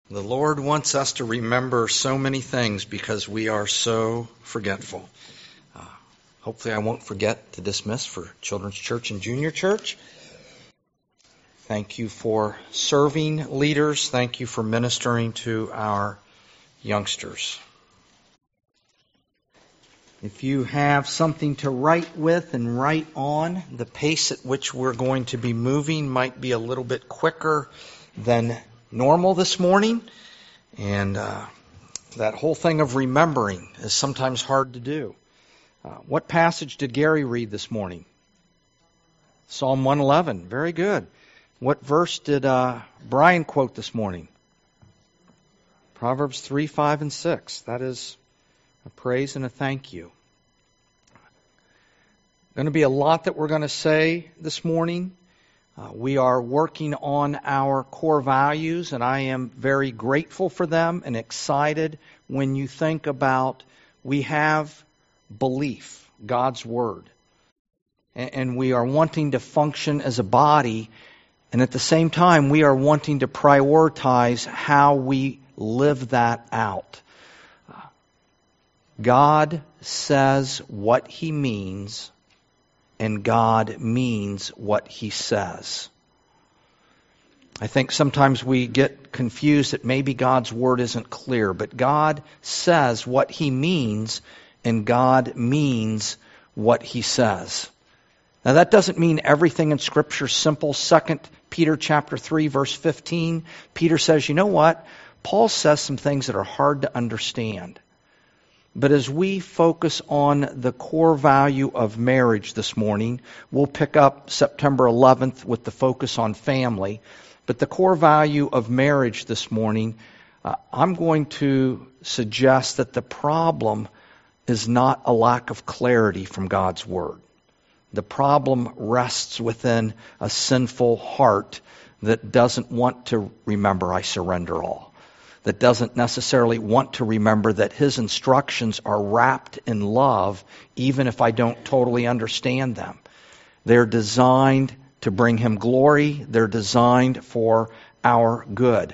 The Lord wants us to remember so many things because we are so forgetful. Hopefully I won't forget to dismiss for Children's Church and Junior Church. Thank you for serving leaders. Thank you for ministering to our youngsters. If you have something to write with and write on, the pace at which we're going to be moving might be a little bit quicker than normal this morning. And that whole thing of remembering is sometimes hard to do. What passage did Gary read this morning? Psalm 111. Very good. What verse did Brian quote this morning? Proverbs 3, 5, and 6. That is a praise and a thank you. Going to be a lot that we're going to say this morning. We are working on our core values, and I am very grateful for them and excited when you think about we have belief, God's Word, and we are wanting to function as a body, and at the same time we are wanting to prioritize how we live that out. God says what He means, and God means what He says. I think sometimes we get confused that maybe God's Word isn't clear, but God says what He means, and God means what He says. Now that doesn't mean everything in Scripture is simple. 2 Peter chapter 3, verse 15, Peter says, you know what? Paul says some things that are hard to understand. But as we focus on the core value of marriage this morning, we'll pick up September 11th with the focus on family. But the core value of marriage this morning, I'm going to suggest that the problem is not a lack of clarity from God's Word. The problem rests within a sinful heart that doesn't want to remember I surrender all. That doesn't necessarily want to remember that His instructions are wrapped in love, even if I don't totally understand them. They're designed to bring Him glory. They're designed for our good.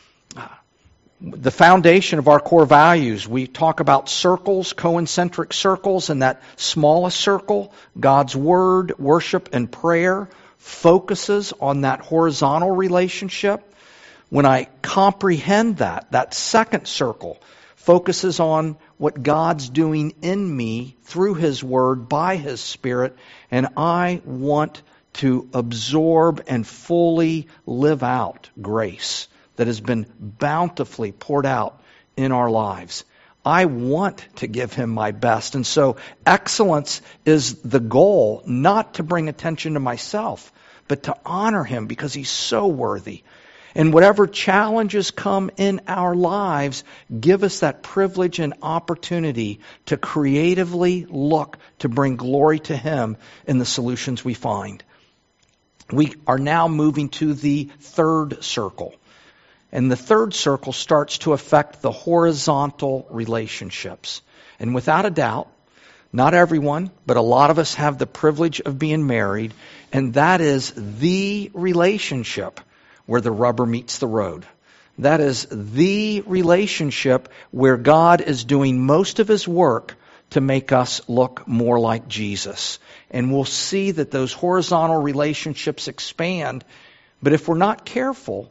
The foundation of our core values, we talk about circles, concentric circles, and that smallest circle, God's Word, worship, and prayer, focuses on that horizontal relationship. When I comprehend that second circle focuses on what God's doing in me through His Word, by His Spirit, and I want to absorb and fully live out grace that has been bountifully poured out in our lives. I want to give Him my best. And so excellence is the goal, not to bring attention to myself, but to honor Him because He's so worthy. And whatever challenges come in our lives, give us that privilege and opportunity to creatively look to bring glory to Him in the solutions we find. We are now moving to the third circle. And the third circle starts to affect the horizontal relationships. And without a doubt, not everyone, but a lot of us have the privilege of being married, and that is the relationship where the rubber meets the road. That is the relationship where God is doing most of His work to make us look more like Jesus. And we'll see that those horizontal relationships expand, but if we're not careful,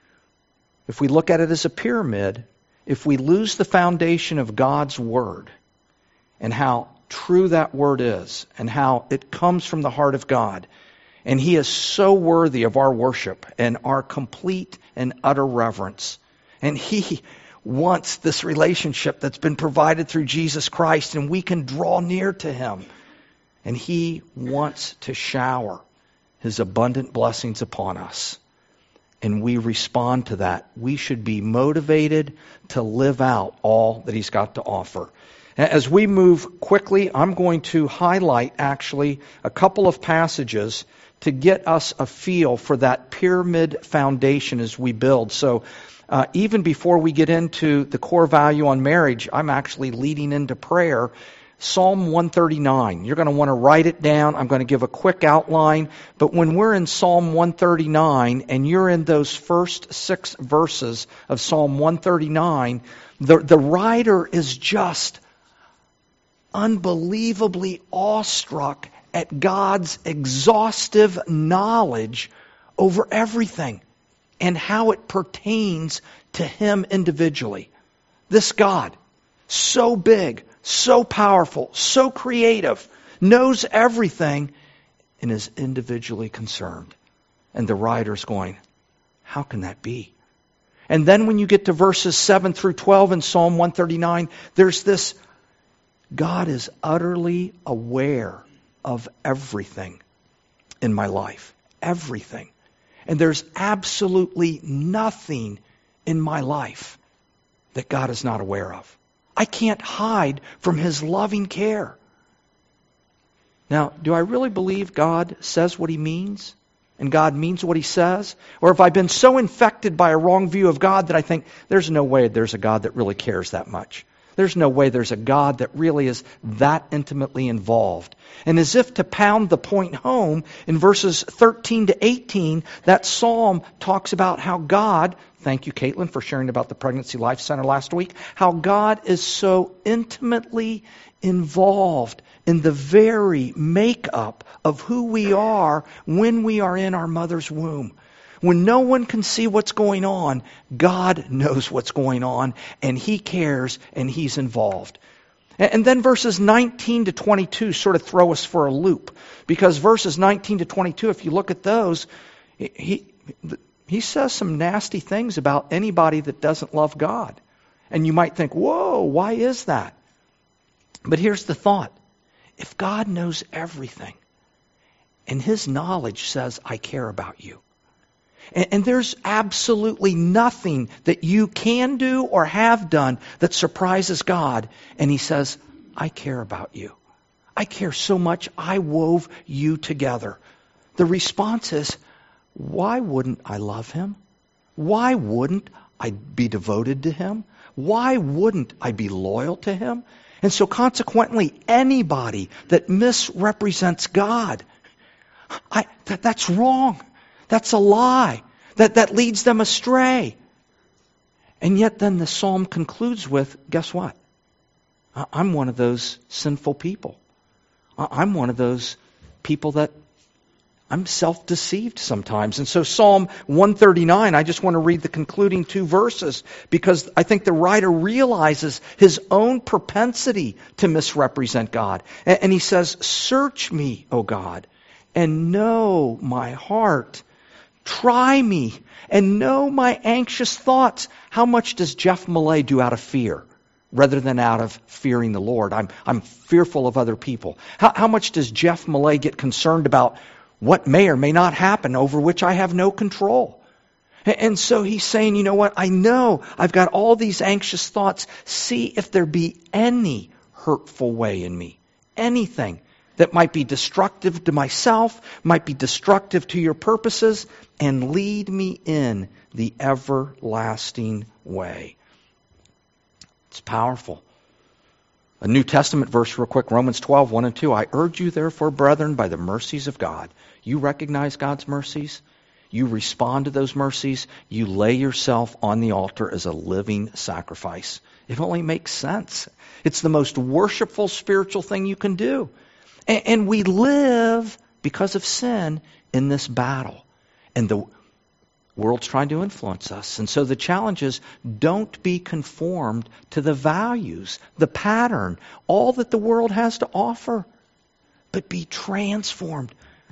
if we look at it as a pyramid, if we lose the foundation of God's Word and how true that Word is and how it comes from the heart of God, and He is so worthy of our worship and our complete and utter reverence, and He wants this relationship that's been provided through Jesus Christ, and we can draw near to Him, and He wants to shower His abundant blessings upon us. And we respond to that. We should be motivated to live out all that He's got to offer. As we move quickly, I'm going to highlight actually a couple of passages to get us a feel for that pyramid foundation as we build. So even before we get into the core value on marriage, I'm actually leading into prayer Psalm 139. You're going to want to write it down. I'm going to give a quick outline. But when we're in Psalm 139 and you're in those first 6 verses of Psalm 139, the writer is just unbelievably awestruck at God's exhaustive knowledge over everything and how it pertains to Him individually. This God, so big, so powerful, so creative, knows everything, and is individually concerned. And the writer's going, how can that be? And then when you get to verses 7 through 12 in Psalm 139, there's this, God is utterly aware of everything in my life. Everything. And there's absolutely nothing in my life that God is not aware of. I can't hide from His loving care. Now, do I really believe God says what He means? And God means what He says? Or have I been so infected by a wrong view of God that I think there's no way there's a God that really cares that much? There's no way there's a God that really is that intimately involved. And as if to pound the point home, in verses 13 to 18, that psalm talks about how God, thank you, Caitlin, for sharing about the Pregnancy Life Center last week, how God is so intimately involved in the very makeup of who we are when we are in our mother's womb. When no one can see what's going on, God knows what's going on, and He cares, and He's involved. And then verses 19 to 22 sort of throw us for a loop, because verses 19 to 22, if you look at those, he says some nasty things about anybody that doesn't love God. And you might think, whoa, why is that? But here's the thought. If God knows everything, and His knowledge says, I care about you, and there's absolutely nothing that you can do or have done that surprises God. And He says, I care about you. I care so much, I wove you together. The response is, why wouldn't I love Him? Why wouldn't I be devoted to Him? Why wouldn't I be loyal to Him? And so consequently, anybody that misrepresents God, that's wrong. That's a lie. That leads them astray. And yet then the psalm concludes with, guess what? I'm one of those sinful people. I'm one of those people that I'm self-deceived sometimes. And so Psalm 139, I just want to read the concluding 2 verses because I think the writer realizes his own propensity to misrepresent God. And he says, search me, O God, and know my heart. Try me and know my anxious thoughts. How much does Jeff Millay do out of fear rather than out of fearing the Lord? I'm fearful of other people. How much does Jeff Millay get concerned about what may or may not happen over which I have no control? And so he's saying, you know what? I know I've got all these anxious thoughts. See if there be any hurtful way in me. Anything that might be destructive to myself, might be destructive to your purposes, and lead me in the everlasting way. It's powerful. A New Testament verse real quick, Romans 12, 1 and 2. I urge you therefore, brethren, by the mercies of God. You recognize God's mercies. You respond to those mercies. You lay yourself on the altar as a living sacrifice. It only makes sense. It's the most worshipful spiritual thing you can do. And we live, because of sin, in this battle. And the world's trying to influence us. And so the challenge is, don't be conformed to the values, the pattern, all that the world has to offer. But be transformed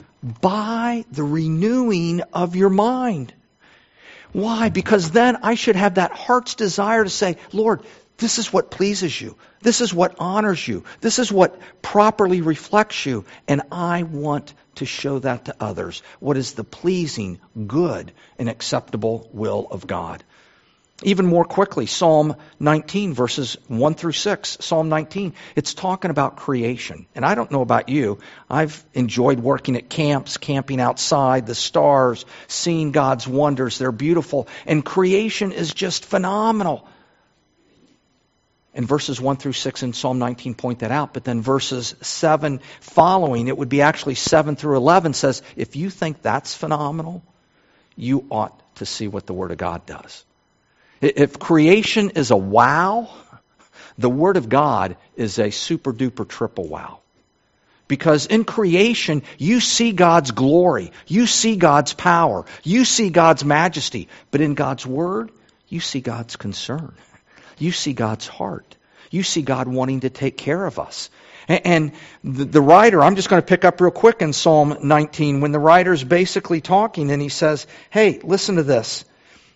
by the renewing of your mind. Why? Because then I should have that heart's desire to say, Lord, this is what pleases you. This is what honors you. This is what properly reflects you. And I want to show that to others. What is the pleasing, good, and acceptable will of God. Even more quickly, Psalm 19, verses 1 through 6. Psalm 19, it's talking about creation. And I don't know about you. I've enjoyed working at camps, camping outside, the stars, seeing God's wonders. They're beautiful. And creation is just phenomenal. And verses 1 through 6 in Psalm 19 point that out. But then verses 7 following, it would be actually 7 through 11, says, if you think that's phenomenal, you ought to see what the Word of God does. If creation is a wow, the Word of God is a super duper triple wow. Because in creation, you see God's glory. You see God's power. You see God's majesty. But in God's Word, you see God's concern. You see God's heart. You see God wanting to take care of us. And the writer, I'm just going to pick up real quick in Psalm 19, when the writer's basically talking and he says, hey, listen to this.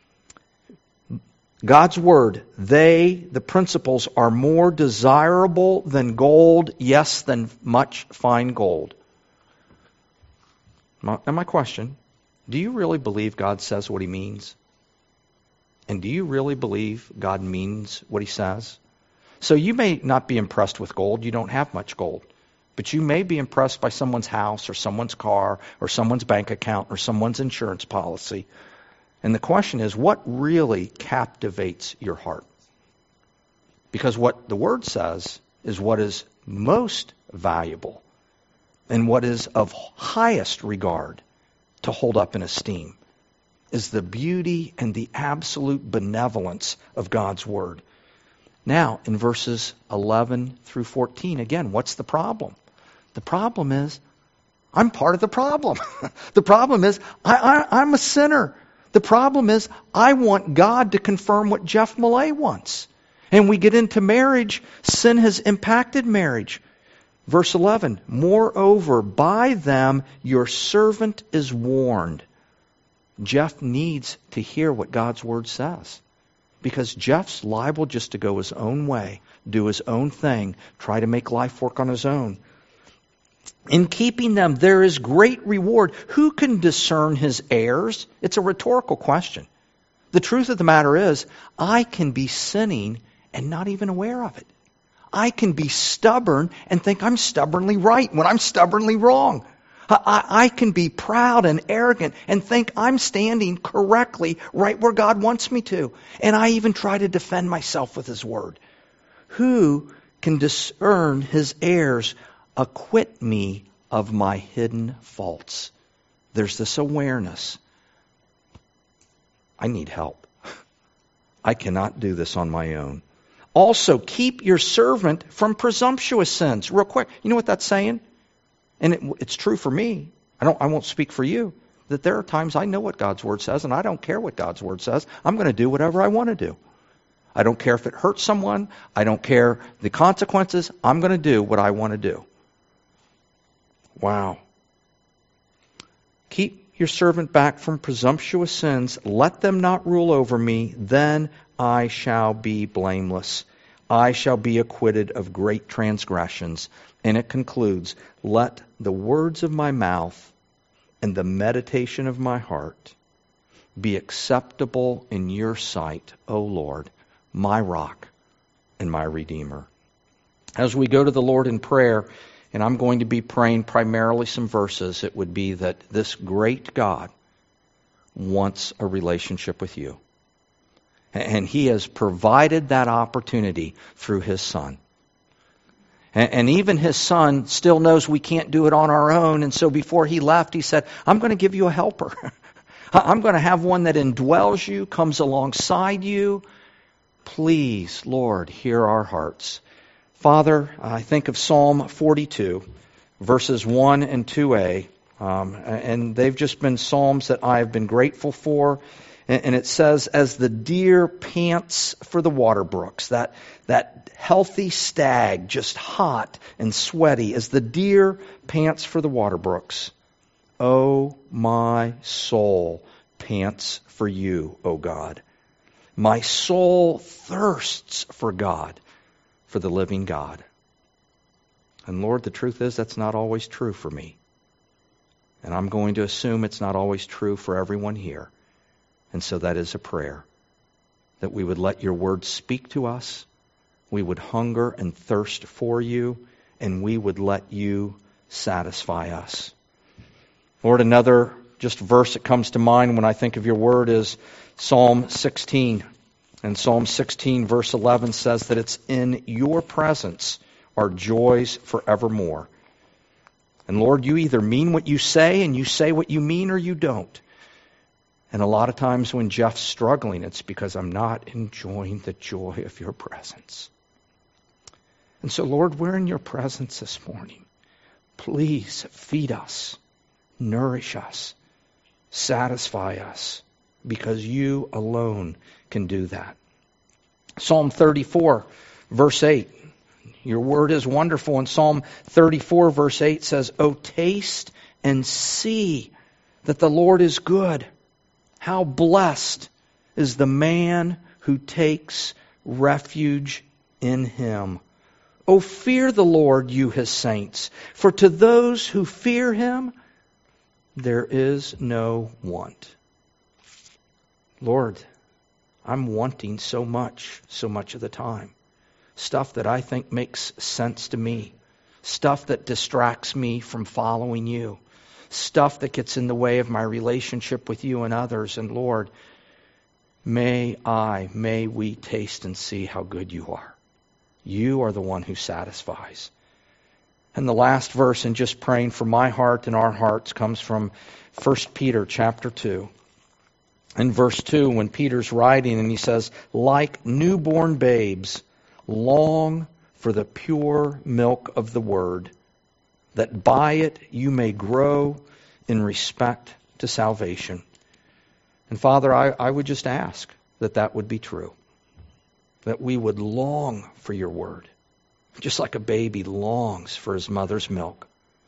God's Word, the principles, are more desirable than gold, yes, than much fine gold. Now my question, do you really believe God says what He means? And do you really believe God means what He says? So you may not be impressed with gold. You don't have much gold. But you may be impressed by someone's house or someone's car or someone's bank account or someone's insurance policy. And the question is, what really captivates your heart? Because what the Word says is what is most valuable and what is of highest regard to hold up in esteem is the beauty and the absolute benevolence of God's Word. Now, in verses 11 through 14, again, what's the problem? The problem is, I'm part of the problem. The problem is, I'm a sinner. The problem is, I want God to confirm what Jeff Millay wants. And we get into marriage, sin has impacted marriage. Verse 11, moreover, by them your servant is warned. Jeff needs to hear what God's Word says. Because Jeff's liable just to go his own way, do his own thing, try to make life work on his own. In keeping them, there is great reward. Who can discern his errors? It's a rhetorical question. The truth of the matter is, I can be sinning and not even aware of it. I can be stubborn and think I'm stubbornly right when I'm stubbornly wrong. I can be proud and arrogant and think I'm standing correctly right where God wants me to. And I even try to defend myself with His Word. Who can discern his errors? Acquit me of my hidden faults. There's this awareness. I need help. I cannot do this on my own. Also, keep your servant from presumptuous sins. Real quick, you know what that's saying? And it's true for me. I won't speak for you. That there are times I know what God's Word says, and I don't care what God's Word says. I'm going to do whatever I want to do. I don't care if it hurts someone. I don't care the consequences. I'm going to do what I want to do. Wow. Keep your servant back from presumptuous sins. Let them not rule over me. Then I shall be blameless. I shall be acquitted of great transgressions. And it concludes, let the words of my mouth and the meditation of my heart be acceptable in your sight, O Lord, my rock and my Redeemer. As we go to the Lord in prayer, and I'm going to be praying primarily some verses, it would be that this great God wants a relationship with you. And He has provided that opportunity through His Son. And even His Son still knows we can't do it on our own. And so before He left, He said, I'm going to give you a helper. I'm going to have one that indwells you, comes alongside you. Please, Lord, hear our hearts. Father, I think of Psalm 42, verses 1 and 2a. And they've just been psalms that I've been grateful for. And it says, as the deer pants for the water brooks, that healthy stag, just hot and sweaty, as the deer pants for the water brooks. Oh, my soul pants for you, O God. My soul thirsts for God, for the living God. And Lord, the truth is that's not always true for me. And I'm going to assume it's not always true for everyone here. And so that is a prayer, that we would let your word speak to us, we would hunger and thirst for you, and we would let you satisfy us. Lord, another just verse that comes to mind when I think of your word is Psalm 16. And Psalm 16, verse 11 says that it's in your presence are joys forevermore. And Lord, you either mean what you say and you say what you mean, or you don't. And a lot of times when Jeff's struggling, it's because I'm not enjoying the joy of your presence. And so, Lord, we're in your presence this morning. Please feed us, nourish us, satisfy us, because you alone can do that. Psalm 34, verse 8. Your word is wonderful. In Psalm 34, verse 8 says, "Oh, taste and see that the Lord is good. How blessed is the man who takes refuge in him. Oh, fear the Lord, you his saints, for to those who fear him, there is no want." Lord, I'm wanting so much of the time. Stuff that I think makes sense to me. Stuff that distracts me from following you. Stuff that gets in the way of my relationship with you and others. And Lord, may we taste and see how good you are. You are the one who satisfies. And the last verse, in just praying for my heart and our hearts, comes from 1 Peter chapter 2. In verse 2, when Peter's writing, and he says, "Like newborn babes, long for the pure milk of the word, that by it you may grow in respect to salvation." And Father, I would just ask that that would be true. That we would long for your word, just like a baby longs for his mother's milk.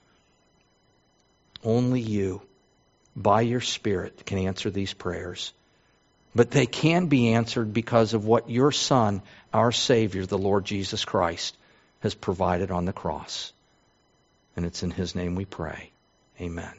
Only you, by your Spirit, can answer these prayers. But they can be answered because of what your Son, our Savior, the Lord Jesus Christ, has provided on the cross. And it's in his name we pray. Amen.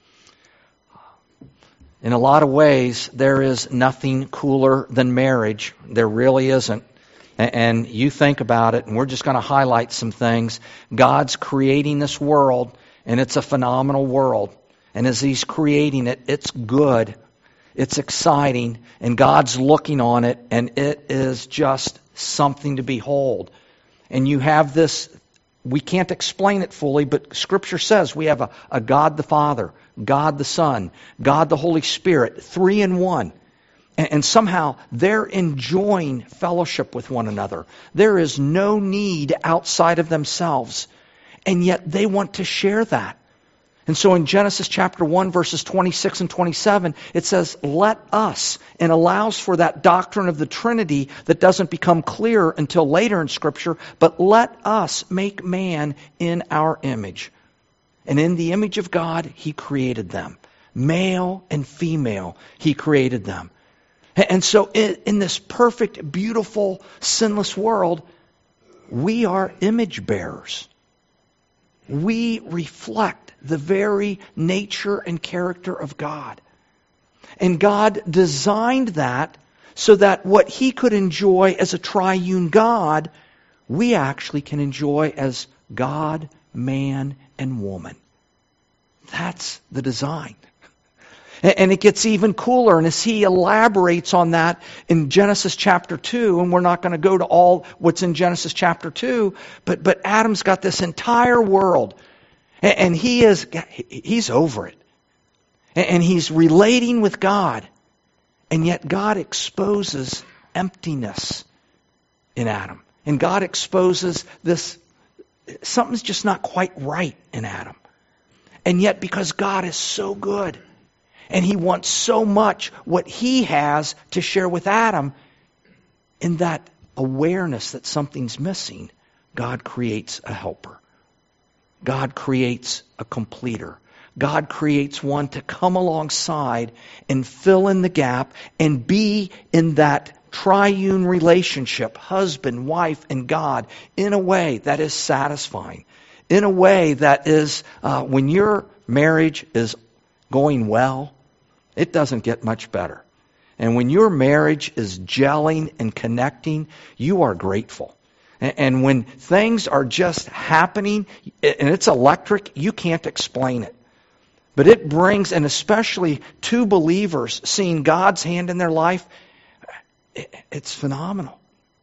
In a lot of ways, there is nothing cooler than marriage. There really isn't. And you think about it, and we're just going to highlight some things. God's creating this world, and it's a phenomenal world. And as he's creating it, it's good. It's exciting. And God's looking on it, and it is just something to behold. And you have this, we can't explain it fully, but Scripture says we have a God the Father, God the Son, God the Holy Spirit, 3 in 1. And somehow they're enjoying fellowship with one another. There is no need outside of themselves. And yet they want to share that. And so in Genesis chapter 1, verses 26 and 27, it says, "Let us," and allows for that doctrine of the Trinity that doesn't become clear until later in Scripture, but "let us make man in our image." And in the image of God, he created them. Male and female, he created them. And so in this perfect, beautiful, sinless world, we are image bearers. We reflect the very nature and character of God. And God designed that so that what he could enjoy as a triune God, we actually can enjoy as God, man, and woman. That's the design. And it gets even cooler. And as he elaborates on that in Genesis chapter 2, and we're not going to go to all what's in Genesis chapter 2, but Adam's got this entire world. And he's over it. And he's relating with God. And yet God exposes emptiness in Adam. And God exposes this, something's just not quite right in Adam. And yet because God is so good, and he wants so much what he has to share with Adam, in that awareness that something's missing, God creates a helper. God creates a completer. God creates one to come alongside and fill in the gap and be in that triune relationship, husband, wife, and God, in a way that is satisfying. In a way that is, when your marriage is going well, it doesn't get much better. And when your marriage is gelling and connecting, you are grateful. And when things are just happening, and it's electric, you can't explain it. But it brings, and especially two believers seeing God's hand in their life, It's phenomenal.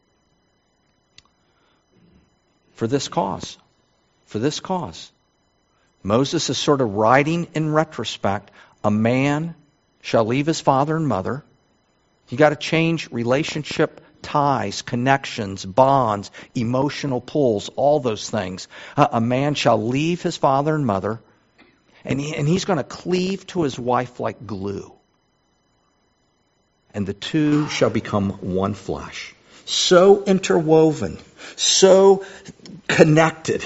For this cause. Moses is sort of writing in retrospect, a man shall leave his father and mother. You got to change relationship ties, connections, bonds, emotional pulls, all those things. A man shall leave his father and mother, and he's going to cleave to his wife like glue. And the two shall become one flesh. So interwoven, so connected,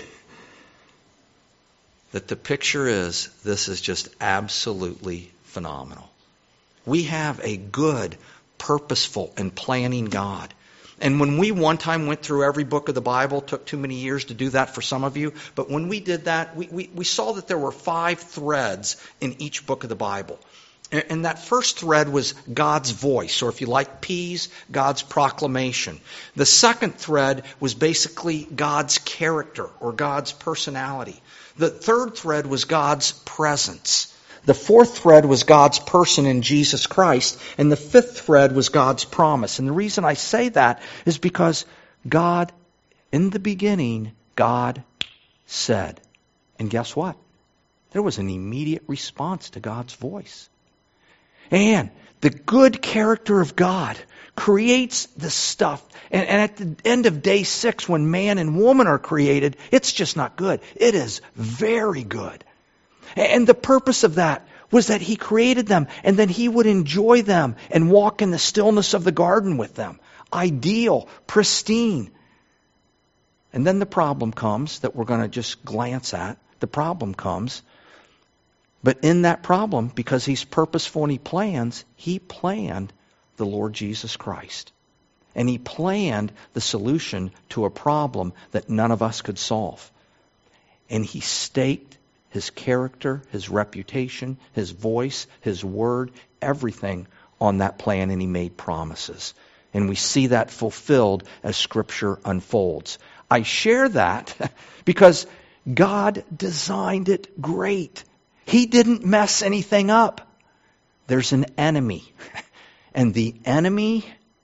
that the picture is, this is just absolutely phenomenal. We have a good, purposeful, and planning God. And when we one time went through every book of the Bible, took too many years to do that for some of you, but when we did that, we saw that there were 5 threads in each book of the Bible. And that first thread was God's voice, or if you like P's, God's proclamation. The second thread was basically God's character, or God's personality. The third thread was God's presence. The fourth thread was God's person in Jesus Christ. And the fifth thread was God's promise. And the reason I say that is because God, in the beginning, God said. And guess what? There was an immediate response to God's voice. And the good character of God creates the stuff. And at the end of day 6, when man and woman are created, it's just not good. It is very good. And the purpose of that was that He created them, and then He would enjoy them and walk in the stillness of the garden with them. Ideal, pristine. And then the problem comes that we're going to just glance at. The problem comes. But in that problem, because He's purposeful and He planned the Lord Jesus Christ. And He planned the solution to a problem that none of us could solve. And He staked His character, His reputation, His voice, His word, everything on that plan, and He made promises. And we see that fulfilled as Scripture unfolds. I share that because God designed it great. He didn't mess anything up. There's an enemy. And the enemy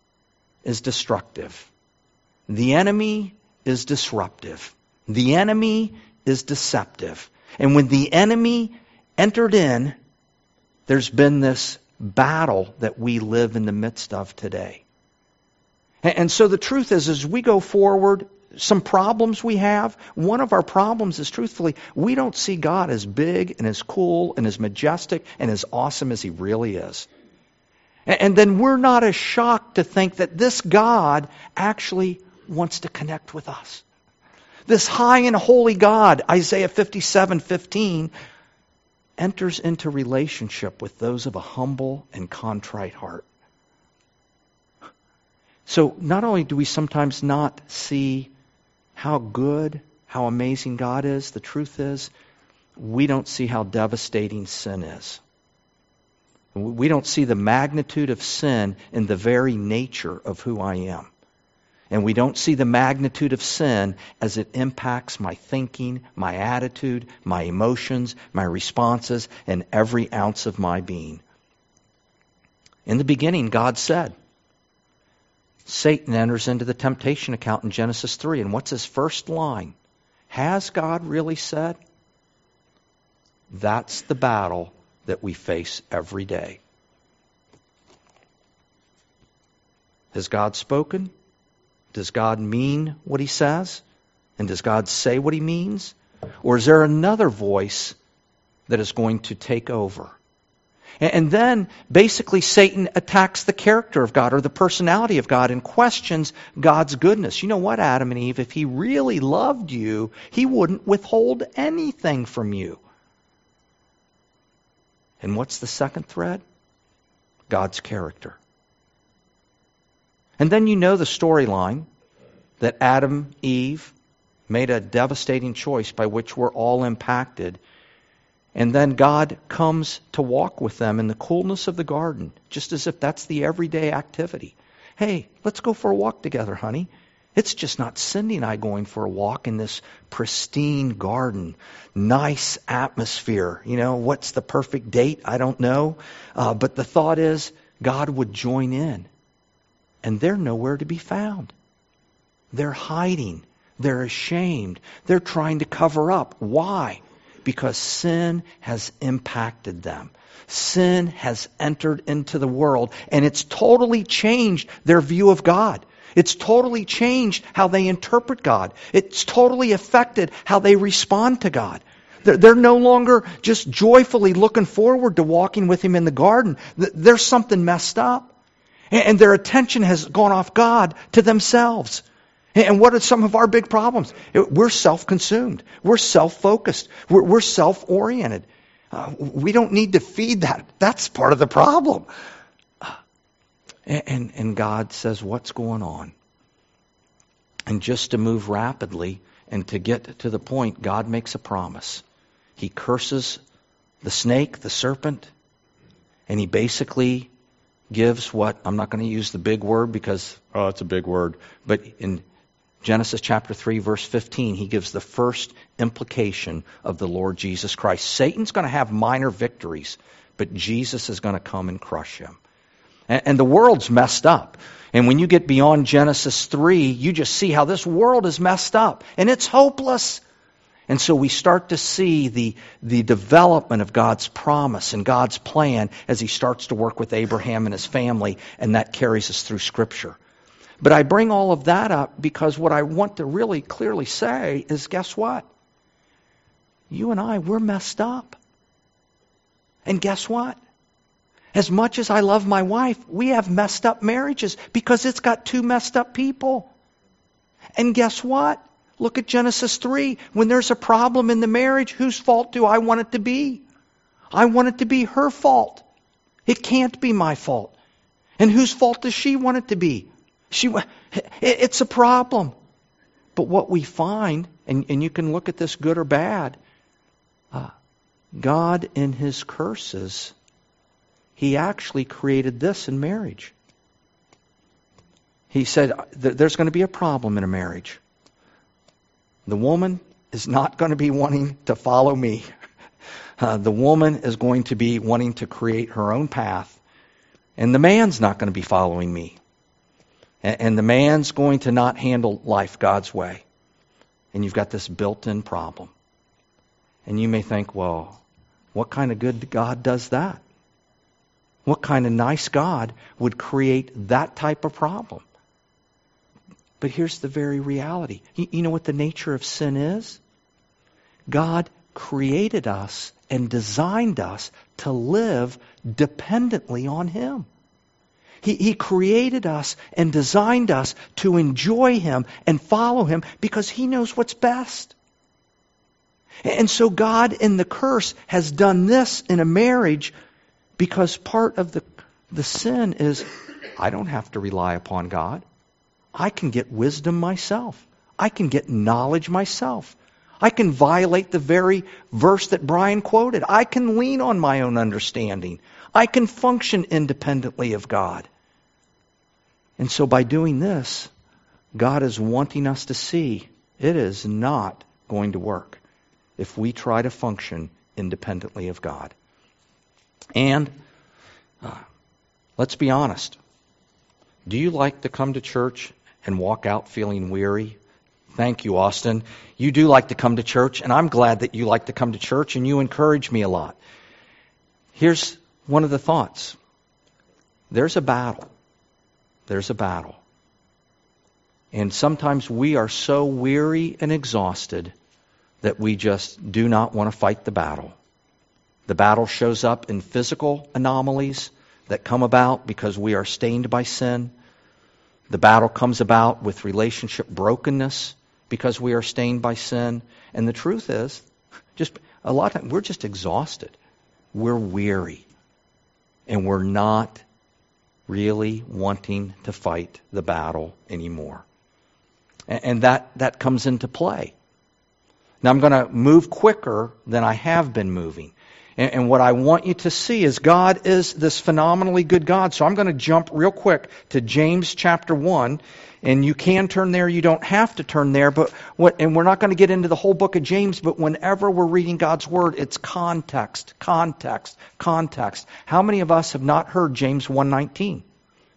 is destructive. The enemy is disruptive. The enemy is deceptive. And when the enemy entered in, there's been this battle that we live in the midst of today. And so the truth is, as we go forward, some problems we have, one of our problems is, truthfully, we don't see God as big and as cool and as majestic and as awesome as He really is. And then we're not as shocked to think that this God actually wants to connect with us. This high and holy God, Isaiah 57:15, enters into relationship with those of a humble and contrite heart. So not only do we sometimes not see how good, how amazing God is, the truth is, we don't see how devastating sin is. We don't see the magnitude of sin in the very nature of who I am. And we don't see the magnitude of sin as it impacts my thinking, my attitude, my emotions, my responses, and every ounce of my being. In the beginning, God said. Satan enters into the temptation account in Genesis 3. And what's his first line? Has God really said? That's the battle that we face every day. Has God spoken? Does God mean what He says? And does God say what He means? Or is there another voice that is going to take over? And then, basically, Satan attacks the character of God or the personality of God and questions God's goodness. You know what, Adam and Eve? If He really loved you, He wouldn't withhold anything from you. And what's the second thread? God's character. And then you know the storyline that Adam, Eve made a devastating choice by which we're all impacted. And then God comes to walk with them in the coolness of the garden, just as if that's the everyday activity. Hey, let's go for a walk together, honey. It's just not Cindy and I going for a walk in this pristine garden, nice atmosphere. You know, what's the perfect date? I don't know. But the thought is God would join in and they're nowhere to be found. They're hiding. They're ashamed. They're trying to cover up. Why? Because sin has impacted them. Sin has entered into the world, and it's totally changed their view of God. It's totally changed how they interpret God. It's totally affected how they respond to God. They're no longer just joyfully looking forward to walking with Him in the garden. There's something messed up. And their attention has gone off God to themselves. And what are some of our big problems? We're self-consumed. We're self-focused. We're self-oriented. We don't need to feed that. That's part of the problem. And God says, what's going on? And just to move rapidly and to get to the point, God makes a promise. He curses the snake, the serpent, and He basically gives what, I'm not going to use the big word because, it's a big word, but in Genesis chapter 3, verse 15, He gives the first implication of the Lord Jesus Christ. Satan's going to have minor victories, but Jesus is going to come and crush him. And the world's messed up. And when you get beyond Genesis 3, you just see how this world is messed up. And it's hopeless. And so we start to see the development of God's promise and God's plan as He starts to work with Abraham and his family, and that carries us through Scripture. But I bring all of that up because what I want to really clearly say is, guess what? You and I, we're messed up. And guess what? As much as I love my wife, we have messed up marriages because it's got two messed up people. And guess what? Look at Genesis 3. When there's a problem in the marriage, whose fault do I want it to be? I want it to be her fault. It can't be my fault. And whose fault does she want it to be? It's a problem. But what we find, and you can look at this good or bad, God in His curses, He actually created this in marriage. He said there's going to be a problem in a marriage. The woman is not going to be wanting to follow me. The woman is going to be wanting to create her own path. And the man's not going to be following me. And the man's going to not handle life God's way. And you've got this built-in problem. And you may think, well, what kind of good God does that? What kind of nice God would create that type of problem? But here's the very reality. You know what the nature of sin is? God created us and designed us to live dependently on Him. He created us and designed us to enjoy Him and follow Him because He knows what's best. And so God in the curse has done this in a marriage because part of the sin is I don't have to rely upon God. I can get wisdom myself. I can get knowledge myself. I can violate the very verse that Brian quoted. I can lean on my own understanding. I can function independently of God. And so by doing this, God is wanting us to see it is not going to work if we try to function independently of God. And let's be honest. Do you like to come to church and walk out feeling weary? Thank you, Austin. You do like to come to church, and I'm glad that you like to come to church, and you encourage me a lot. Here's one of the thoughts. There's a battle. There's a battle. And sometimes we are so weary and exhausted that we just do not want to fight the battle. The battle shows up in physical anomalies that come about because we are stained by sin. The battle comes about with relationship brokenness because we are stained by sin. And the truth is, just a lot of times, we're just exhausted. We're weary. And we're not really wanting to fight the battle anymore. And that comes into play. Now I'm going to move quicker than I have been moving. And what I want you to see is God is this phenomenally good God. So I'm going to jump real quick to James chapter 1. And you can turn there, you don't have to turn there. And we're not going to get into the whole book of James, but whenever we're reading God's Word, it's context, context, context. How many of us have not heard James 1:19?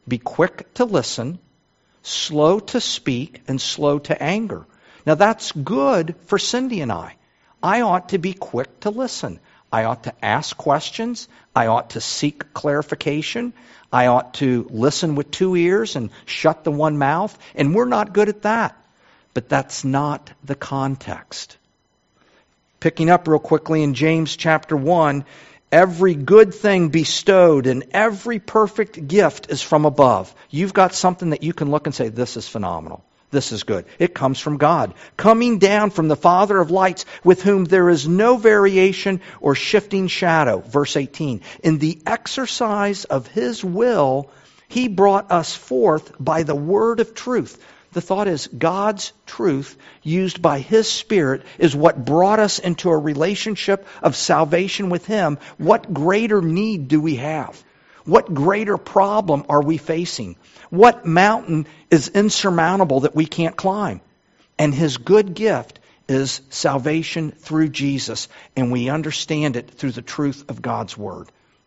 be quick to listen, slow to speak, and slow to anger. Now that's good for Cindy and I. I ought to be quick to listen. I ought to ask questions. I ought to seek clarification. I ought to listen with 2 ears and shut the one mouth. And we're not good at that. But that's not the context. Picking up real quickly in James chapter 1, every good thing bestowed and every perfect gift is from above. You've got something that you can look and say, this is phenomenal. This is good. It comes from God, coming down from the Father of lights, with whom there is no variation or shifting shadow. Verse 18, in the exercise of His will, He brought us forth by the word of truth. The thought is God's truth used by His Spirit is what brought us into a relationship of salvation with Him. What greater need do we have? What greater problem are we facing? What mountain is insurmountable that we can't climb? And His good gift is salvation through Jesus, and we understand it through the truth of God's Word.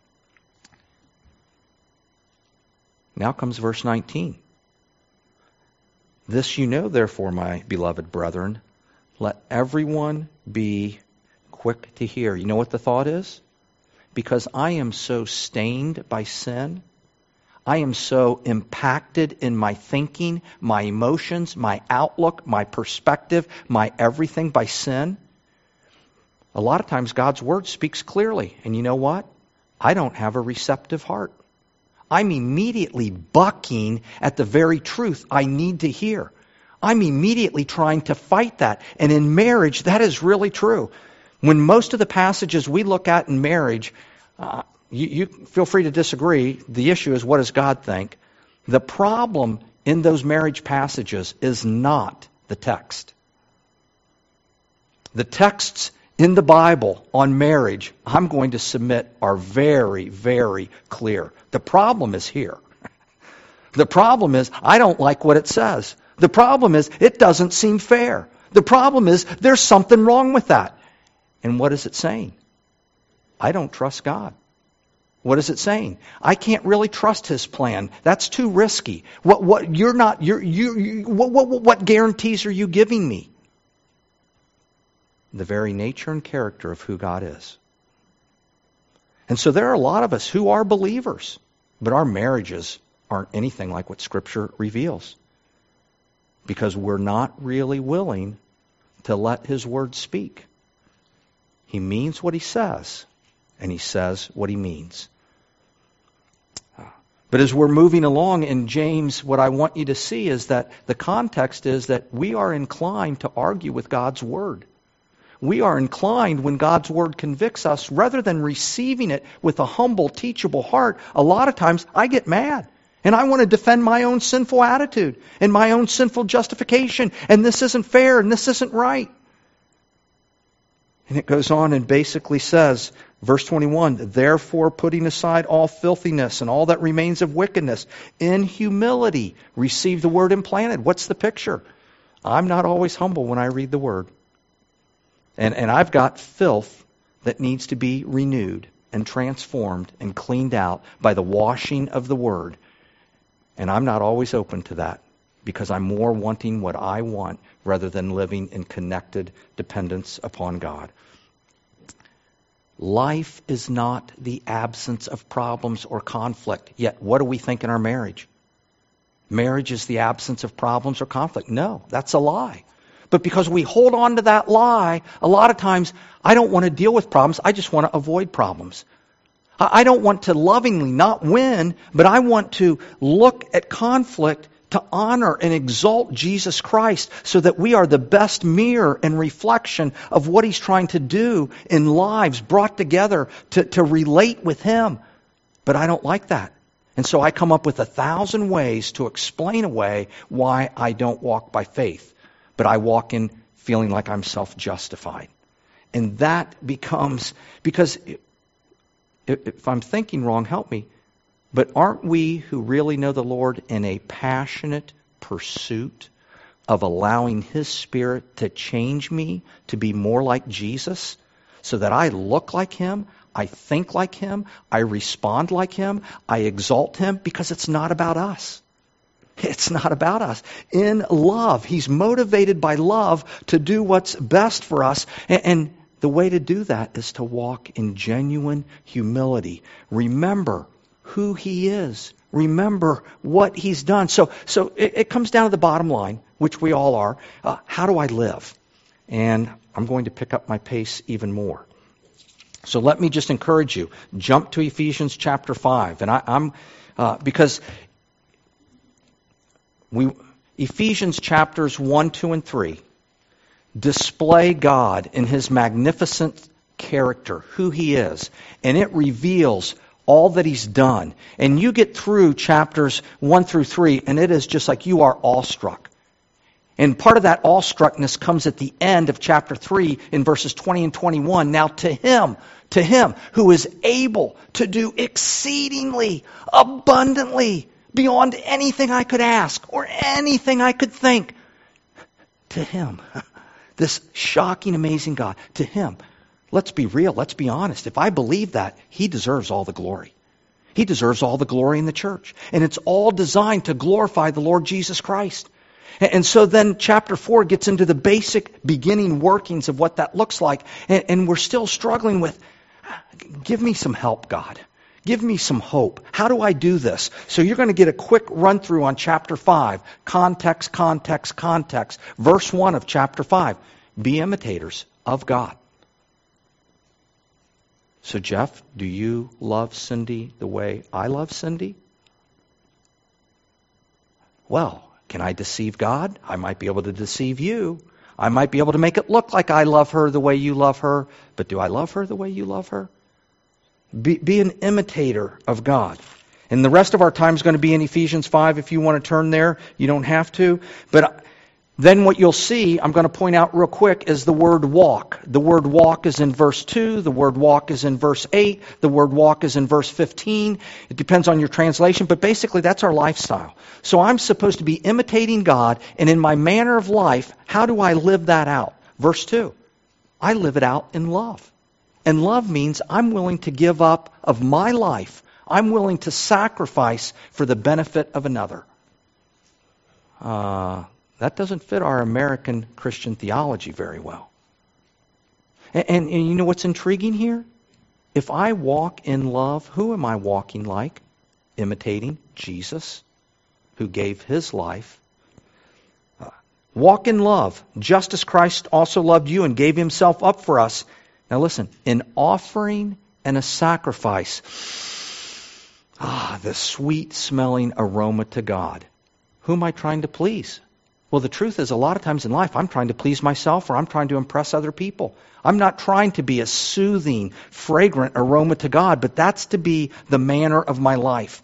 Now comes verse 19. This you know, therefore, my beloved brethren, let everyone be quick to hear. You know what the thought is? Because I am so stained by sin, I am so impacted in my thinking, my emotions, my outlook, my perspective, my everything by sin. A lot of times God's Word speaks clearly. And you know what? I don't have a receptive heart. I'm immediately bucking at the very truth I need to hear. I'm immediately trying to fight that. And in marriage, that is really true. When most of the passages we look at in marriage, you feel free to disagree. The issue is, what does God think? The problem in those marriage passages is not the text. The texts in the Bible on marriage, I'm going to submit, are very, very clear. The problem is here. The problem is, I don't like what it says. The problem is, it doesn't seem fair. The problem is, there's something wrong with that. And what is it saying? I don't trust God. What is it saying? I can't really trust His plan. That's too risky. What guarantees are you giving me? The very nature and character of who God is. And so there are a lot of us who are believers, but our marriages aren't anything like what Scripture reveals, because we're not really willing to let His Word speak. He means what He says, and He says what He means. But as we're moving along in James, what I want you to see is that the context is that we are inclined to argue with God's Word. We are inclined, when God's Word convicts us, rather than receiving it with a humble, teachable heart, a lot of times I get mad. And I want to defend my own sinful attitude and my own sinful justification. And this isn't fair and this isn't right. And it goes on and basically says, verse 21, therefore putting aside all filthiness and all that remains of wickedness, in humility receive the word implanted. What's the picture? I'm not always humble when I read the Word. And I've got filth that needs to be renewed and transformed and cleaned out by the washing of the Word. And I'm not always open to that, because I'm more wanting what I want rather than living in connected dependence upon God. Life is not the absence of problems or conflict. Yet, what do we think in our marriage? Marriage is the absence of problems or conflict. No, that's a lie. But because we hold on to that lie, a lot of times I don't want to deal with problems. I just want to avoid problems. I don't want to lovingly not win, but I want to look at conflict to honor and exalt Jesus Christ so that we are the best mirror and reflection of what He's trying to do in lives brought together to relate with Him. But I don't like that. And so I come up with 1,000 ways to explain away why I don't walk by faith. But I walk in feeling like I'm self-justified. And that becomes, because if I'm thinking wrong, help me, but aren't we who really know the Lord in a passionate pursuit of allowing His Spirit to change me to be more like Jesus so that I look like Him, I think like Him, I respond like Him, I exalt Him, because it's not about us. It's not about us. In love, He's motivated by love to do what's best for us. And the way to do that is to walk in genuine humility. Remember who He is. Remember what He's done. So it comes down to the bottom line, which we all are. How do I live? And I'm going to pick up my pace even more. So let me just encourage you. Jump to Ephesians chapter 5. And because Ephesians chapters 1, 2, and 3 display God in His magnificent character, who He is. And it reveals all that He's done. And you get through chapters 1 through 3, and it is just like you are awestruck. And part of that awestruckness comes at the end of chapter 3 in verses 20 and 21. Now to Him who is able to do exceedingly, abundantly, beyond anything I could ask or anything I could think. To Him, this shocking, amazing God, to Him, let's be real, let's be honest. If I believe that, He deserves all the glory. He deserves all the glory in the church. And it's all designed to glorify the Lord Jesus Christ. And so then chapter 4 gets into the basic beginning workings of what that looks like. And we're still struggling with, give me some help, God. Give me some hope. How do I do this? So you're going to get a quick run through on chapter 5. Context, context, context. Verse 1 of chapter 5. Be imitators of God. So Jeff, do you love Cindy the way I love Cindy? Well, can I deceive God? I might be able to deceive you. I might be able to make it look like I love her the way you love her. But do I love her the way you love her? Be an imitator of God. And the rest of our time is going to be in Ephesians 5. If you want to turn there, you don't have to. But then what you'll see, I'm going to point out real quick, is the word walk. The word walk is in verse 2. The word walk is in verse 8. The word walk is in verse 15. It depends on your translation, but basically that's our lifestyle. So I'm supposed to be imitating God, and in my manner of life, how do I live that out? Verse 2, I live it out in love. And love means I'm willing to give up of my life. I'm willing to sacrifice for the benefit of another. That doesn't fit our American Christian theology very well. And you know what's intriguing here? If I walk in love, who am I walking like? Imitating Jesus, who gave His life. Walk in love, just as Christ also loved you and gave Himself up for us. Now listen, an offering and a sacrifice. The sweet-smelling aroma to God. Who am I trying to please? Well, the truth is, a lot of times in life, I'm trying to please myself or I'm trying to impress other people. I'm not trying to be a soothing, fragrant aroma to God, but that's to be the manner of my life.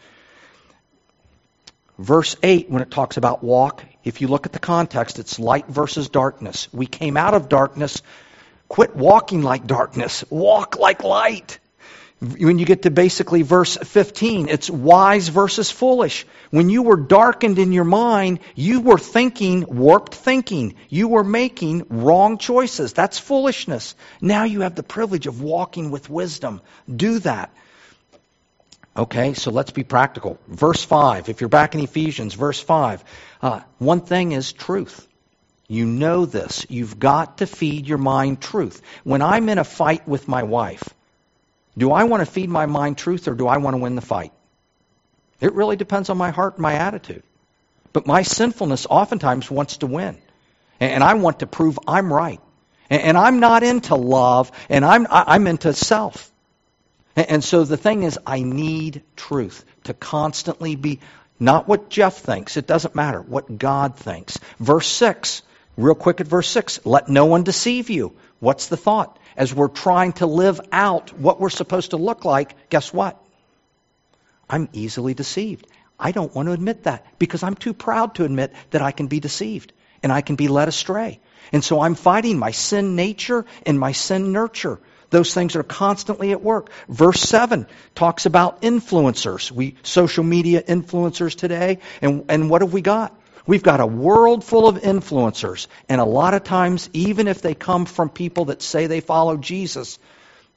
Verse 8, when it talks about walk, if you look at the context, it's light versus darkness. We came out of darkness. Quit walking like darkness. Walk like light. When you get to basically verse 15, it's wise versus foolish. When you were darkened in your mind, you were thinking warped thinking. You were making wrong choices. That's foolishness. Now you have the privilege of walking with wisdom. Do that. Okay, so let's be practical. Verse 5, if you're back in Ephesians, verse 5. One thing is truth. You know this. You've got to feed your mind truth. When I'm in a fight with my wife, do I want to feed my mind truth or do I want to win the fight? It really depends on my heart and my attitude. But my sinfulness oftentimes wants to win. And I want to prove I'm right. And I'm not into love, and I'm into self. And so the thing is, I need truth to constantly be, not what Jeff thinks, it doesn't matter, what God thinks. Verse 6, real quick at verse 6, let no one deceive you. What's the thought? As we're trying to live out what we're supposed to look like, guess what? I'm easily deceived. I don't want to admit that because I'm too proud to admit that I can be deceived and I can be led astray. And so I'm fighting my sin nature and my sin nurture. Those things are constantly at work. Verse 7 talks about influencers. Social media influencers today. And what have we got? We've got a world full of influencers. And a lot of times, even if they come from people that say they follow Jesus,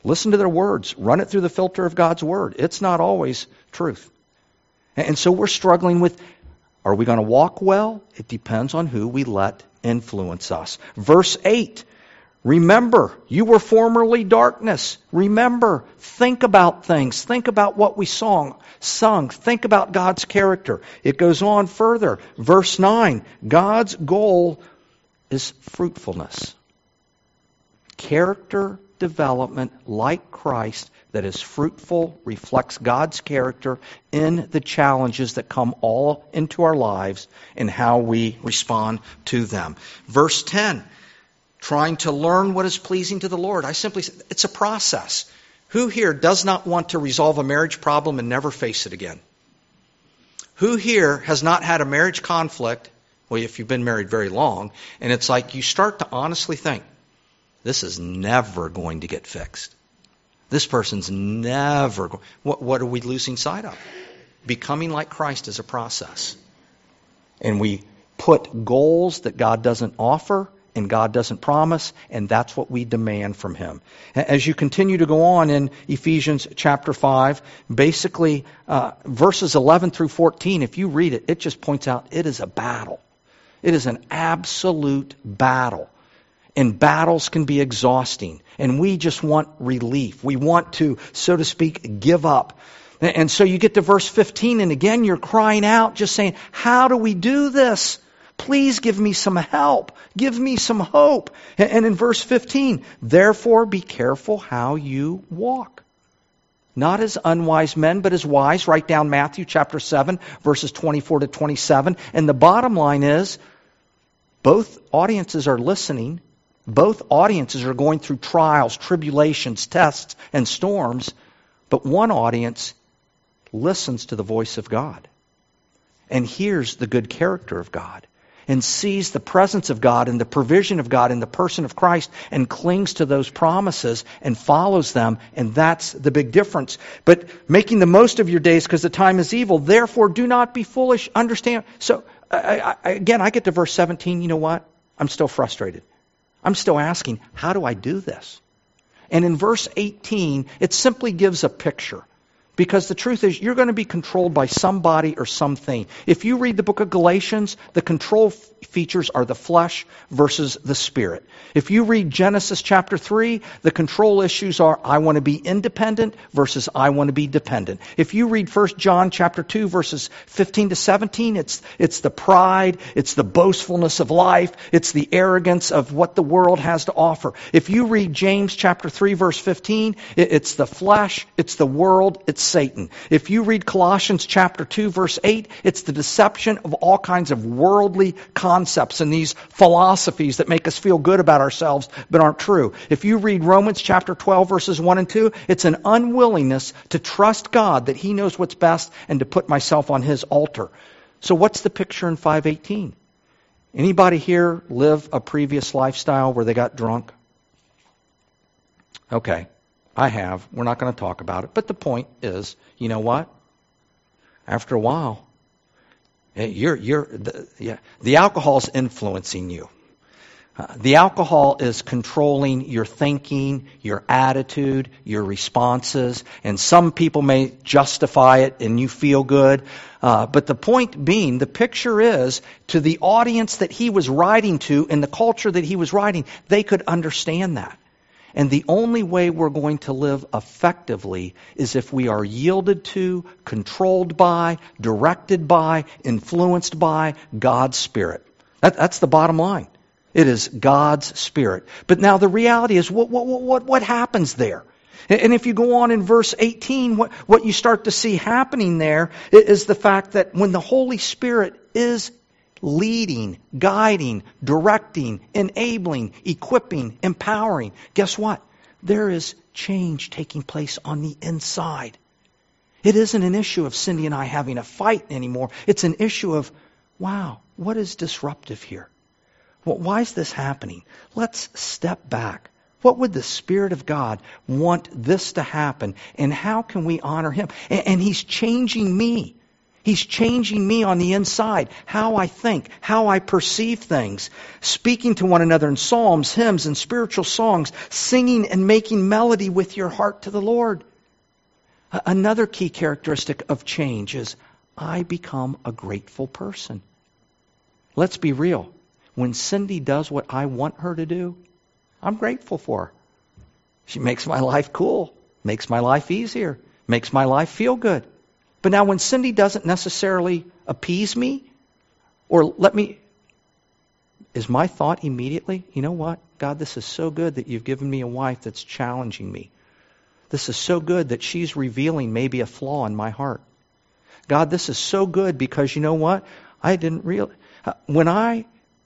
Listen to their words. Run it through the filter of God's Word. It's not always truth. And so we're struggling with, are we going to walk well? It depends on who we let influence us. Verse 8, remember, you were formerly darkness. Remember, think about things. Think about what we sung. Think about God's character. It goes on further. Verse 9, God's goal is fruitfulness. Character development like Christ that is fruitful, reflects God's character in the challenges that come all into our lives and how we respond to them. Verse 10, trying to learn what is pleasing to the Lord. I simply say, it's a process. Who here does not want to resolve a marriage problem and never face it again? Who here has not had a marriage conflict, well, if you've been married very long, and it's like you start to honestly think, this is never going to get fixed. This person's never going. What are we losing sight of? Becoming like Christ is a process. And we put goals that God doesn't offer and God doesn't promise, and that's what we demand from Him. As you continue to go on in Ephesians chapter 5, basically verses 11 through 14, if you read it, it just points out it is a battle. It is an absolute battle. And battles can be exhausting. And we just want relief. We want to, so to speak, give up. And so you get to verse 15, and again you're crying out, just saying, how do we do this? Please give me some help. Give me some hope. And in verse 15, therefore be careful how you walk. Not as unwise men, but as wise. Write down Matthew chapter 7, verses 24 to 27. And the bottom line is, both audiences are listening. Both audiences are going through trials, tribulations, tests, and storms. But one audience listens to the voice of God and hears the good character of God and sees the presence of God and the provision of God in the person of Christ and clings to those promises and follows them. And that's the big difference. But making the most of your days because the time is evil. Therefore, do not be foolish. Understand. So, I get to verse 17. You know what? I'm still frustrated. I'm still asking, how do I do this? And in verse 18, it simply gives a picture. Because the truth is, you're going to be controlled by somebody or something. If you read the book of Galatians, the control features are the flesh versus the spirit. If you read Genesis chapter 3, the control issues are I want to be independent versus I want to be dependent. If you read 1 John chapter 2, verses 15 to 17, it's the pride, it's the boastfulness of life, it's the arrogance of what the world has to offer. If you read James chapter 3, verse 15, it's the flesh, it's the world, it's Satan. If you read Colossians chapter 2, verse 8, it's the deception of all kinds of worldly concepts and these philosophies that make us feel good about ourselves but aren't true. If you read Romans chapter 12, verses 1 and 2, it's an unwillingness to trust God that He knows what's best and to put myself on His altar. So what's the picture in 5:18? Anybody here live a previous lifestyle where they got drunk? Okay. I have. We're not going to talk about it. But the point is, you know what? After a while, the alcohol's influencing you. The alcohol is controlling your thinking, your attitude, your responses, and some people may justify it and you feel good. But the point being, the picture is, to the audience that he was writing to and the culture that he was writing, they could understand that. And the only way we're going to live effectively is if we are yielded to, controlled by, directed by, influenced by God's Spirit. That's the bottom line. It is God's Spirit. But now the reality is, what happens there? And if you go on in verse 18, what you start to see happening there is the fact that when the Holy Spirit is leading, guiding, directing, enabling, equipping, empowering, guess what? There is change taking place on the inside. It isn't an issue of Cindy and I having a fight anymore. It's an issue of, wow, what is disruptive here? Well, why is this happening? Let's step back. What would the Spirit of God want this to happen? And how can we honor Him? And He's changing me. He's changing me on the inside, how I think, how I perceive things, speaking to one another in psalms, hymns, and spiritual songs, singing and making melody with your heart to the Lord. Another key characteristic of change is I become a grateful person. Let's be real. When Cindy does what I want her to do, I'm grateful for her. She makes my life cool, makes my life easier, makes my life feel good. But now when Cindy doesn't necessarily appease me or is my thought immediately, you know what? God, this is so good that you've given me a wife that's challenging me. This is so good that she's revealing maybe a flaw in my heart. God, this is so good because you know what? I didn't realize. When I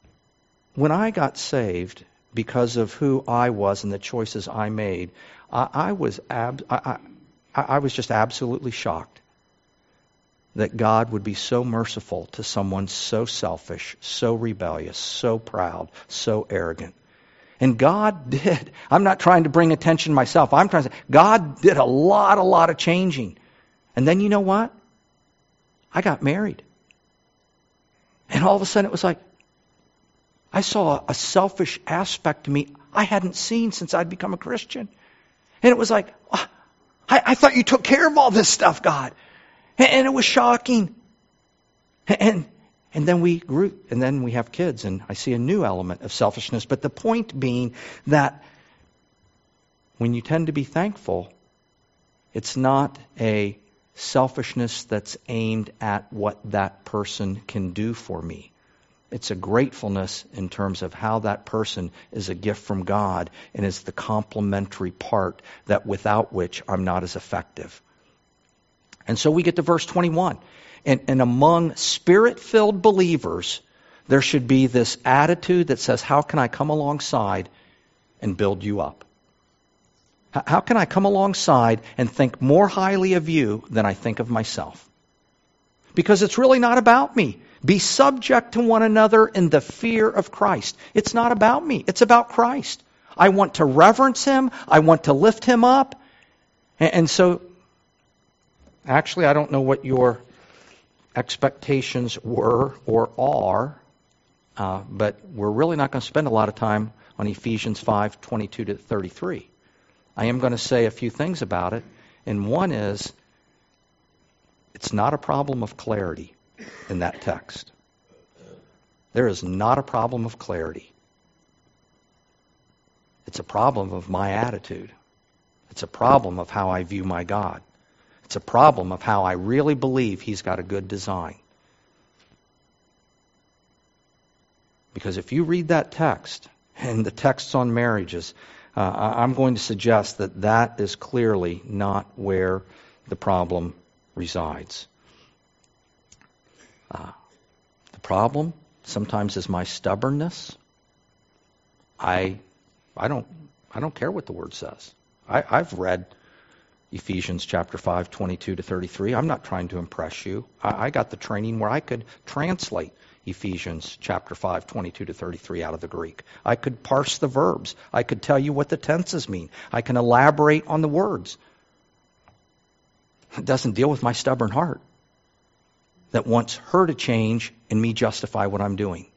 got saved because of who I was and the choices I made, I was just absolutely shocked that God would be so merciful to someone so selfish, so rebellious, so proud, so arrogant. And God did. I'm not trying to bring attention to myself. I'm trying to say, God did a lot of changing. And then you know what? I got married. And all of a sudden it was like, I saw a selfish aspect to me I hadn't seen since I'd become a Christian. And it was like, I thought you took care of all this stuff, God. And it was shocking. And then we grew, and then we have kids, and I see a new element of selfishness. But the point being that when you tend to be thankful, it's not a selfishness that's aimed at what that person can do for me. It's a gratefulness in terms of how that person is a gift from God and is the complementary part that without which I'm not as effective. And so we get to verse 21. And among Spirit-filled believers, there should be this attitude that says, how can I come alongside and build you up? How can I come alongside and think more highly of you than I think of myself? Because it's really not about me. Be subject to one another in the fear of Christ. It's not about me. It's about Christ. I want to reverence Him. I want to lift Him up. And so, actually, I don't know what your expectations were or are, but we're really not going to spend a lot of time on Ephesians 5:22 to 33. I am going to say a few things about it, and one is, it's not a problem of clarity in that text. There is not a problem of clarity. It's a problem of my attitude. It's a problem of how I view my God. It's a problem of how I really believe He's got a good design. Because if you read that text, and the texts on marriages, I'm going to suggest that that is clearly not where the problem resides. The problem sometimes is my stubbornness. I don't care what the Word says. I've read Ephesians chapter 5:22 to 33. I'm not trying to impress you. I got the training where I could translate Ephesians chapter 5:22 to 33 out of the Greek. I could parse the verbs. I could tell you what the tenses mean. I can elaborate on the words. It doesn't deal with my stubborn heart that wants her to change and me justify what I'm doing.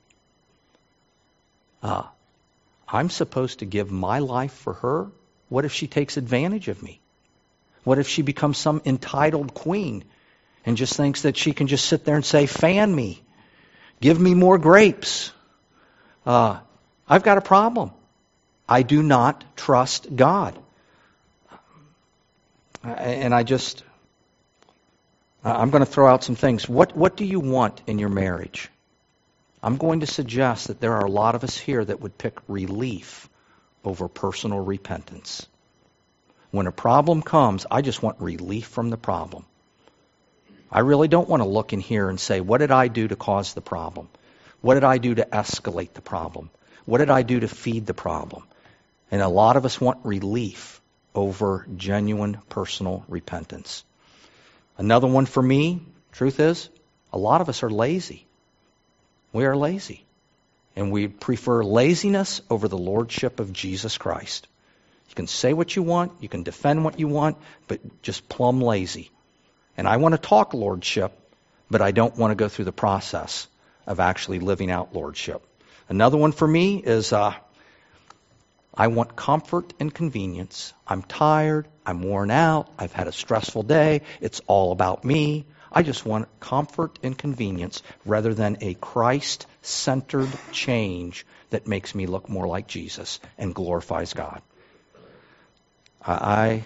I'm supposed to give my life for her. What if she takes advantage of me? What if she becomes some entitled queen and just thinks that she can just sit there and say, fan me, give me more grapes? I've got a problem. I do not trust God. And I'm going to throw out some things. What do you want in your marriage? I'm going to suggest that there are a lot of us here that would pick relief over personal repentance. When a problem comes, I just want relief from the problem. I really don't want to look in here and say, what did I do to cause the problem? What did I do to escalate the problem? What did I do to feed the problem? And a lot of us want relief over genuine personal repentance. Another one for me, truth is, a lot of us are lazy. We are lazy. And we prefer laziness over the lordship of Jesus Christ. You can say what you want, you can defend what you want, but just plumb lazy. And I want to talk lordship, but I don't want to go through the process of actually living out lordship. Another one for me is I want comfort and convenience. I'm tired. I'm worn out. I've had a stressful day. It's all about me. I just want comfort and convenience rather than a Christ-centered change that makes me look more like Jesus and glorifies God. I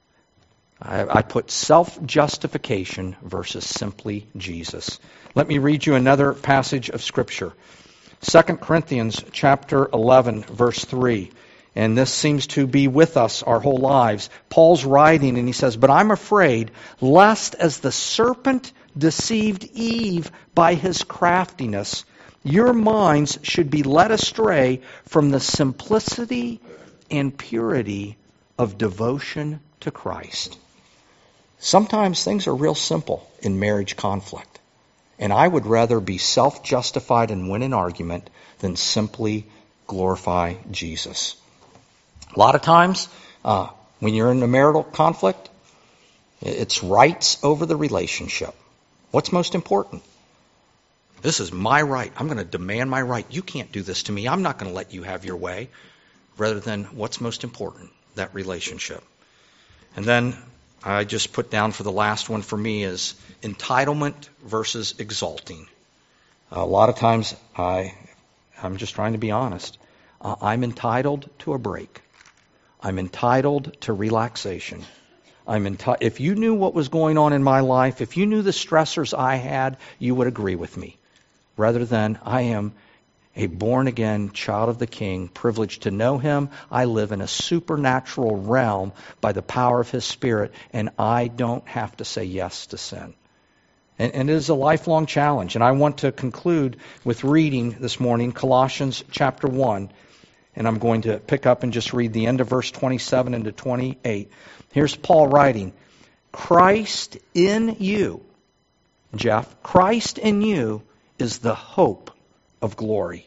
put self-justification versus simply Jesus. Let me read you another passage of Scripture. 2 Corinthians chapter 11, verse 3. And this seems to be with us our whole lives. Paul's writing and he says, "But I'm afraid, lest as the serpent deceived Eve by his craftiness, your minds should be led astray from the simplicity and purity of devotion to Christ." Sometimes things are real simple in marriage conflict. And I would rather be self-justified and win an argument than simply glorify Jesus. A lot of times, when you're in a marital conflict, it's rights over the relationship. What's most important? This is my right. I'm going to demand my right. You can't do this to me. I'm not going to let you have your way. Rather than what's most important, that relationship. And then I just put down for the last one for me is entitlement versus exalting. A lot of times, I'm just trying to be honest. I'm entitled to a break. I'm entitled to relaxation. If you knew what was going on in my life, if you knew the stressors I had, you would agree with me. Rather than I am a born-again child of the King, privileged to know Him. I live in a supernatural realm by the power of His Spirit, and I don't have to say yes to sin. And it is a lifelong challenge. And I want to conclude with reading this morning Colossians chapter 1. And I'm going to pick up and just read the end of verse 27 into 28. Here's Paul writing, "Christ in you," Jeff, "Christ in you is the hope of glory."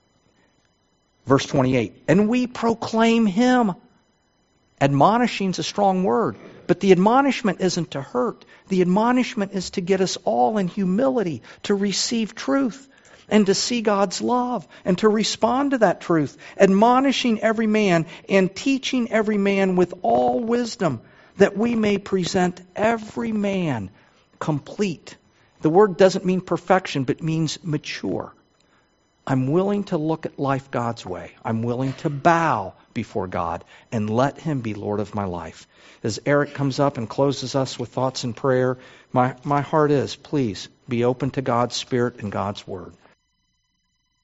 Verse 28, "And we proclaim Him." Admonishing's a strong word, but the admonishment isn't to hurt. The admonishment is to get us all in humility to receive truth and to see God's love and to respond to that truth. Admonishing every man and teaching every man with all wisdom, that we may present every man complete. The word doesn't mean perfection, but means mature. I'm willing to look at life God's way. I'm willing to bow before God and let Him be Lord of my life. As Eric comes up and closes us with thoughts in prayer, my heart is, please be open to God's Spirit and God's Word.